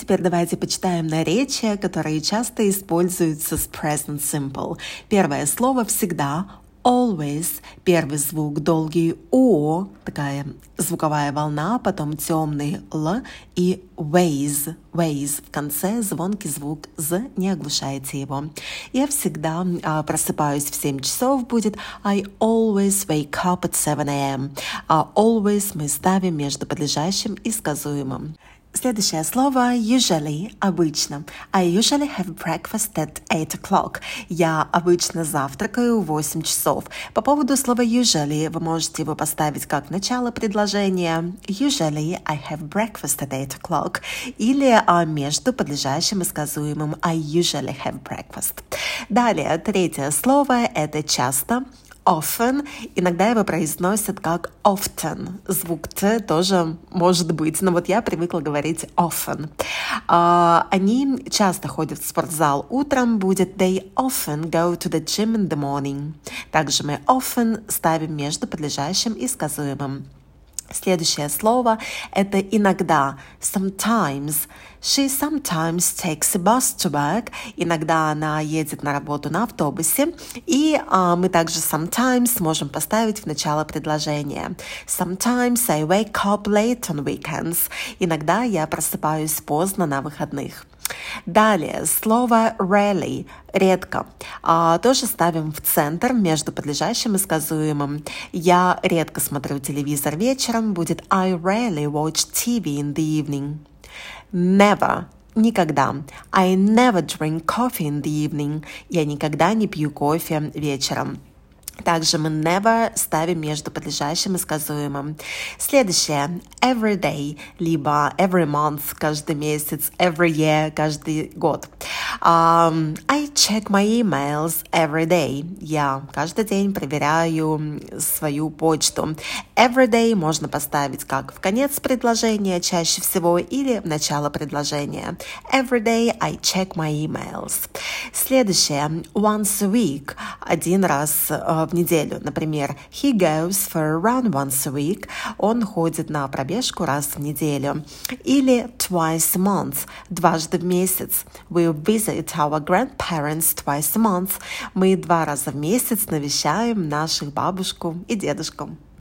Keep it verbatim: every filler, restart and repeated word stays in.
теперь давайте почитаем наречия, которые часто используются с present simple. Первое слово всегда always, первый звук долгий о, такая звуковая волна, потом темный л и ways, ways в конце звонкий звук з, не оглушайте его. Я всегда а, просыпаюсь в семь часов, будет I always wake up at seven a.m. А always мы ставим между подлежащим и сказуемым. Следующее слово usually, обычно. I usually have breakfast at eight o'clock. Я обычно завтракаю в восемь часов. По поводу слова usually вы можете его поставить как начало предложения. Usually I have breakfast at eight o'clock. Или а, между подлежащим и сказуемым I usually have breakfast. Далее, третье слово – это часто. Often, иногда его произносят как often. Звук Т тоже может быть, но вот я привыкла говорить often. Uh, они часто ходят в спортзал утром, будет they often go to the gym in the morning. Также мы often ставим между подлежащим и сказуемым. Следующее слово – это иногда, sometimes. She sometimes takes a bus to work. Иногда она едет на работу на автобусе. И а, мы также sometimes можем поставить в начало предложения. Sometimes I wake up late on weekends. Иногда я просыпаюсь поздно на выходных. Далее, слово rarely, редко. А, тоже ставим в центр между подлежащим и сказуемым. Я редко смотрю телевизор вечером, будет I rarely watch ти ви in the evening. Never, никогда. I never drink coffee in the evening. Я никогда не пью кофе вечером. Также мы never ставим между подлежащим и сказуемым. Следующее – every day, либо every month, каждый месяц, every year, каждый год. Um, I check my emails every day. Я каждый день проверяю свою почту. Every day можно поставить как в конец предложения чаще всего или в начало предложения. Every day I check my emails. Следующее – once a week, один раз в неделю. Например, he goes for a run once a week. Он ходит на пробежку раз в неделю. Или twice a month, дважды в месяц. We visit our grandparents twice a month. Мы два раза в месяц навещаем наших бабушку и дедушку.